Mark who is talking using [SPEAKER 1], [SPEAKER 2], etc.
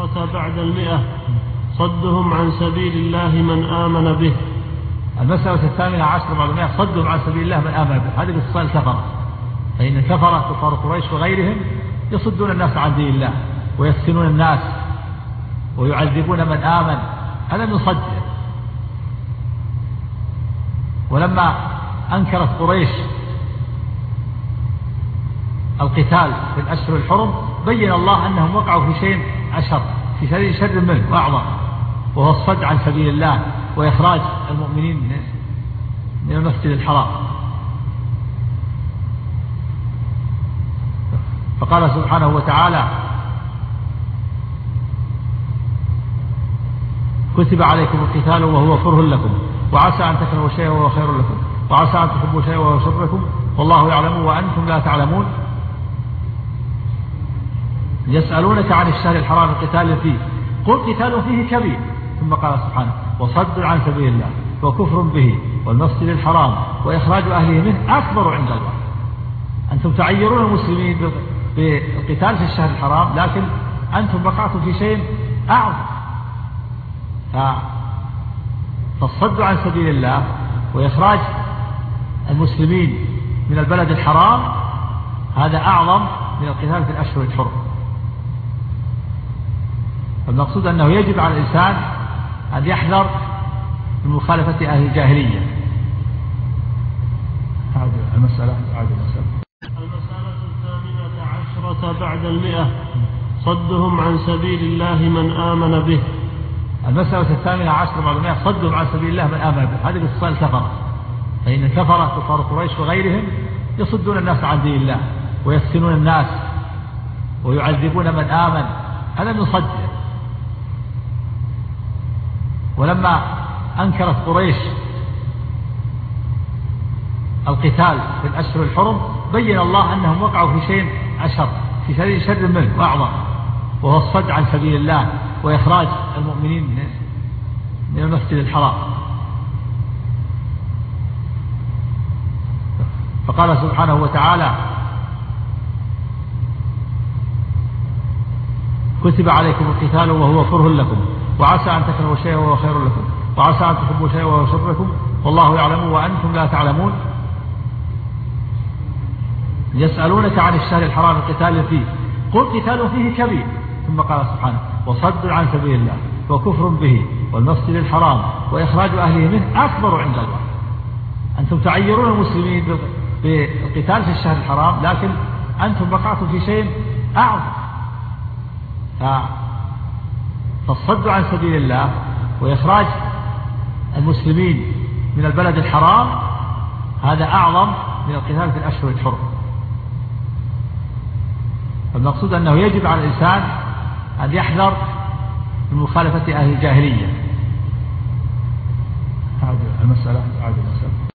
[SPEAKER 1] 10 بعد 100 صدهم عن سبيل الله من آمن به.
[SPEAKER 2] المسألة 18 بعد 100 صدهم عن سبيل الله من آمن به. هذه باتصال الكفرة، فإن الكفرة كفار قريش وغيرهم يصدون الناس عن دين الله ويفتنون الناس ويعذبون من آمن، هذا يصد. ولما أنكرت قريش القتال في الأشهر الحرم بين الله أنهم وقعوا في شيء أشر، في شر منه وأعظم، وهو الصد عن سبيل الله وإخراج المؤمنين من المسجد الحرام. فقال سبحانه وتعالى: كتب عليكم القتال وهو كره لكم وعسى أن تكرهوا شيئا وهو خير لكم وعسى أن تحبوا شيئا وهو شر لكم والله يعلم وأنتم لا تعلمون. يسألونك عن الشهر الحرام القتال فيه قل قتال فيه كبير، ثم قال سبحانه: وصد عن سبيل الله وكفر به والمسجد الحرام وإخراج أهله منه أكبر عند الله. أنتم تعيرون المسلمين بالقتال في الشهر الحرام، لكن أنتم وقعتم في شيء أعظم. فالصد عن سبيل الله وإخراج المسلمين من البلد الحرام هذا أعظم من القتال في الأشهر الحرم. فالمقصود أنه يجب على الإنسان أن يحذر من مخالفة أهل الجاهلية. المسألة
[SPEAKER 1] 18 بعد 100 صدهم عن سبيل الله من آمن به.
[SPEAKER 2] المسألة 18 بعد 100 صدهم عن سبيل الله من آمن به. هذه باتصال الكفرة، فإن الكفرة كفار قريش وغيرهم يصدون الناس عن دين الله ويفتنون الناس ويعذبون من آمن، هذا يصد. ولما أنكرت قريش القتال في الأشهر الحرم بين الله أنهم وقعوا في شيء أشر، في شر منه وأعظم، وهو الصد عن سبيل الله وإخراج المؤمنين من المسجد الحرام. فقال سبحانه وتعالى: كتب عليكم القتال وهو كره لكم وعسى أن تكرهوا شيئا وهو خير لكم وعسى أن تحبوا شيئا وهو شر لكم والله يعلم وأنتم لا تعلمون. يسألونك عن الشهر الحرام القتال فيه قل قتال فيه كبير، ثم قال سبحانه: وصد عن سبيل الله وكفر به والمسجد الحرام وإخراج أهله منه أكبر عند الله. أنتم تعيرون المسلمين بالقتال في الشهر الحرام، لكن أنتم وقعتم في شيء أعظم. فالصد عن سبيل الله وإخراج المسلمين من البلد الحرام هذا أعظم من القتال في الأشهر الحرم. فالمقصود أنه يجب على الإنسان أن يحذر من مخالفة أهل الجاهلية. هذه المسألة